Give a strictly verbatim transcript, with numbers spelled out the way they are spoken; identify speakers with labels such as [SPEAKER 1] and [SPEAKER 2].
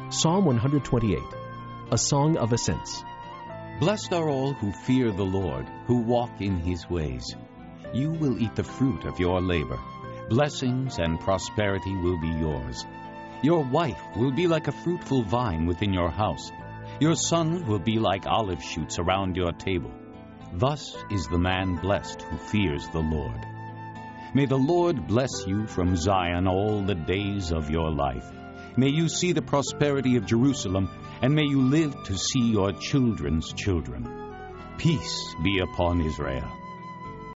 [SPEAKER 1] Psalm one twenty-eight, a song of ascents.
[SPEAKER 2] Blessed are all who fear the Lord, who walk in his ways. You will eat the fruit of your labor. Blessings and prosperity will be yours. Your wife will be like a fruitful vine within your house. Your sons will be like olive shoots around your table. Thus is the man blessed who fears the Lord. May the Lord bless you from Zion all the days of your life. May you see the prosperity of Jerusalem, and may you live to see your children's children. Peace be upon Israel.